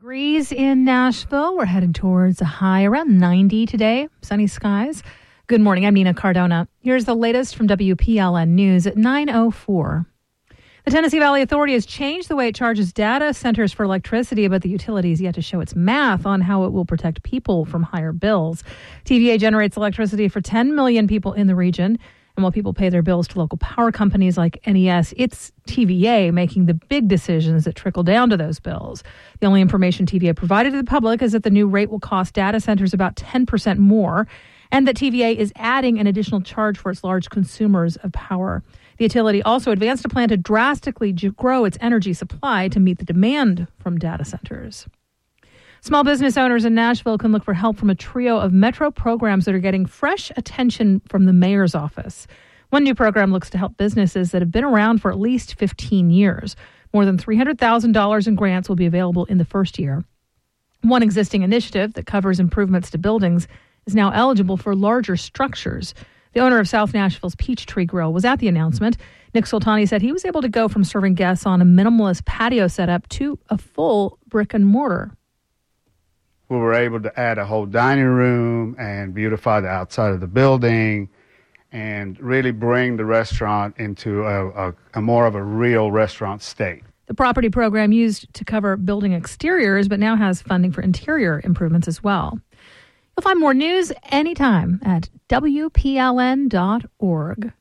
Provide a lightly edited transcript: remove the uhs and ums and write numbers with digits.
degrees in Nashville. We're headed towards a high around 90 today. Sunny skies. Good morning. I'm Nina Cardona. Here's the latest from WPLN News at 9:04. The Tennessee Valley Authority has changed the way it charges data centers for electricity, but the utility is yet to show its math on how it will protect people from higher bills. TVA generates electricity for 10 million people in the region. And while people pay their bills to local power companies like NES, it's TVA making the big decisions that trickle down to those bills. The only information TVA provided to the public is that the new rate will cost data centers about 10% more, and that TVA is adding an additional charge for its large consumers of power. The utility also advanced a plan to drastically grow its energy supply to meet the demand from data centers. Small business owners in Nashville can look for help from a trio of Metro programs that are getting fresh attention from the mayor's office. One new program looks to help businesses that have been around for at least 15 years. More than $300,000 in grants will be available in the first year. One existing initiative that covers improvements to buildings is now eligible for larger structures. The owner of South Nashville's Peachtree Grill was at the announcement. Nick Soltani said he was able to go from serving guests on a minimalist patio setup to a full brick and mortar. We were able to add a whole dining room and beautify the outside of the building and really bring the restaurant into a more of a real restaurant state. The property program used to cover building exteriors, but now has funding for interior improvements as well. You'll find more news anytime at WPLN.org.